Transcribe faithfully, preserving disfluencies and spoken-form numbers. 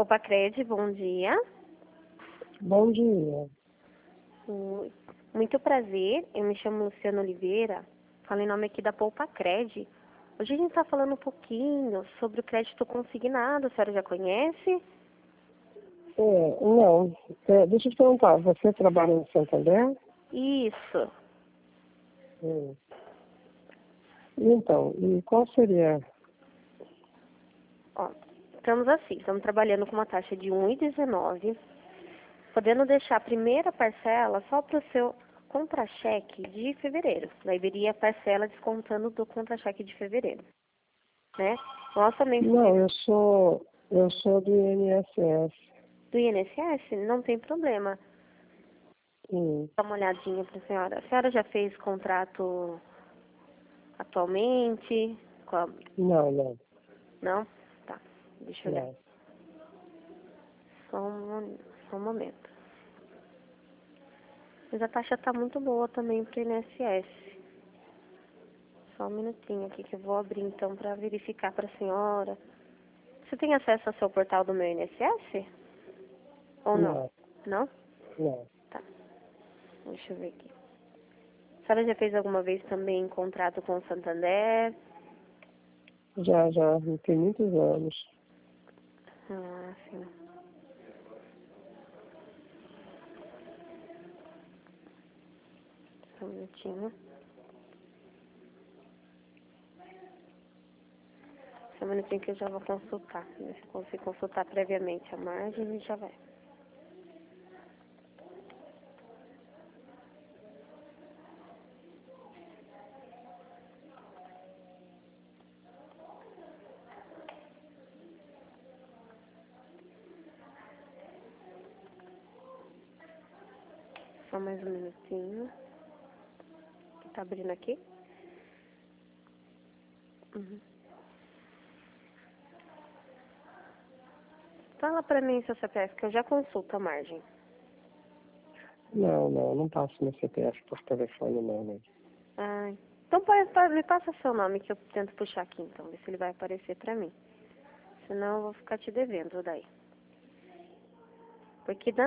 Poupa-Cred, bom dia. Bom dia. Oi. Muito prazer, eu me chamo Luciana Oliveira, falo em nome aqui da Poupa-Cred. Hoje a gente está falando um pouquinho sobre o crédito consignado, a senhora já conhece? É, não, é, deixa eu te perguntar, você trabalha no Santander? Isso. Hum. Então, e qual seria? Ó, estamos assim, estamos trabalhando com uma taxa de um vírgula dezenove, podendo deixar a primeira parcela só para o seu contra-cheque de fevereiro. Daí viria a parcela descontando do contra-cheque de fevereiro, né? Nossa, nem Não, eu sou, eu sou do I N S S. do I N S S, não tem problema. Hum. Dá uma olhadinha para a senhora. A senhora já fez contrato atualmente? Com a... Não, não, Não? Tá, deixa eu olhar. não. Só um, só um momento. Mas a taxa tá muito boa também para o I N S S. Só um minutinho aqui que eu vou abrir então para verificar para a senhora. Você tem acesso ao seu portal do meu I N S S? Ou não? Não, Não? não. Tá. Deixa eu ver aqui. A senhora já fez alguma vez também contrato com o Santander? Já, já, tem muitos anos. Ah, sim. Só um minutinho. Só um minutinho que eu já vou consultar. Ver se eu consigo consultar previamente a margem e já vai. Só mais um minutinho. Tá abrindo aqui? Uhum. Fala pra mim seu C P F que eu já consulto a margem. Não, não, não passo meu C P F por telefone, não, né? Ah, então pode, pode, me passa seu nome que eu tento puxar aqui então, ver se ele vai aparecer pra mim. Senão eu vou ficar te devendo daí. Porque